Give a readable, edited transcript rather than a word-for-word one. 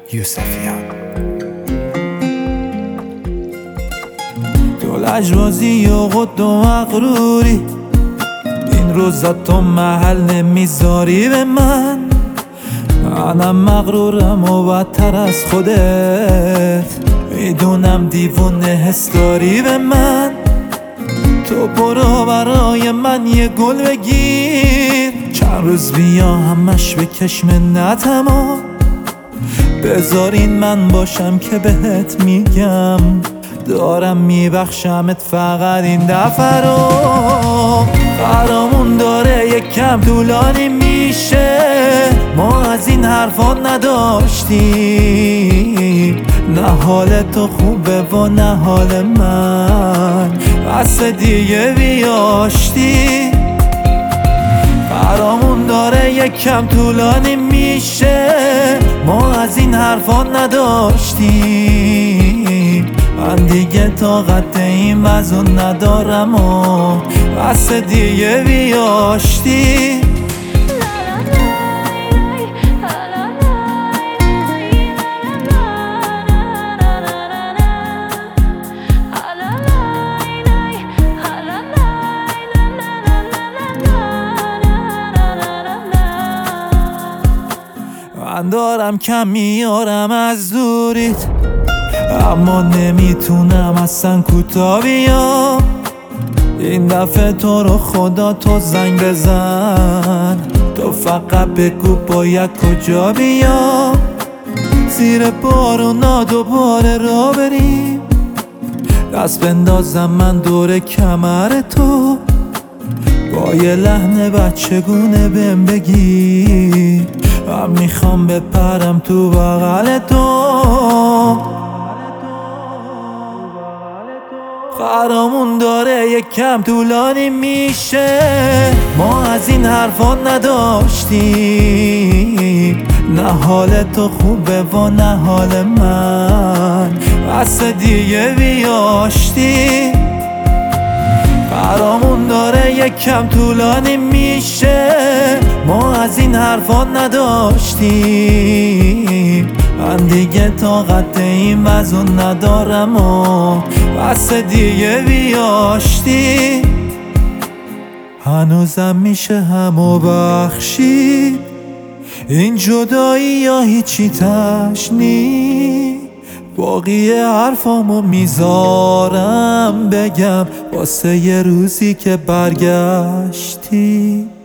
یوسفیان. تو لجبازی و قد و مغروری، این روزا تو محل نمیذاری به منم مغرورم و بدتر از خودت، میدونم دیوونه حس داری به من. تو برو برای من یه گل بگیر، چند روز بیا همش بکش منتمو، بذارین من باشم که بهت میگم دارم میبخشمت فقط این دفعه رو. قرارمون داره یک کم طولانی میشه، ما از این حرفا نداشتیم، نه حال تو خوبه و نه حال من، بس دیگه بیاشتی. قرارمون داره یک کم طولانی میشه، ما از این حرفا نداشتیم، من دیگه طاقت این وضع ندارم و بس دیگه بیاشتی. من دارم کم میارم از دوریت، اما نمیتونم اصلا کوتاه بیام. این دفعه تو رو خدا تو زنگ بزن، تو فقط بگو باید کجا بیام. زیر بارونا دوباره را بریم، دست بندازم من دور کمر تو، با یه لحن بچگونه بهم بگی من میخوام بپرم تو بغل تو. قرارمون داره یک کم طولانی میشه، ما از این حرفا نداشتیم، نه حال تو خوبه و نه حال من، بس دیگه بیاشتی. قرارمون داره یک کم طولانی میشه، ما از این حرفا نداشتیم، من دیگه طاقت این وضع ندارم و بس دیگه بیاشتی. هنوزم میشه همو بخشید، این جدایی یا هیچی تشنی، باقی حرفامو میذارم بگم واسه یه روزی که برگشتی.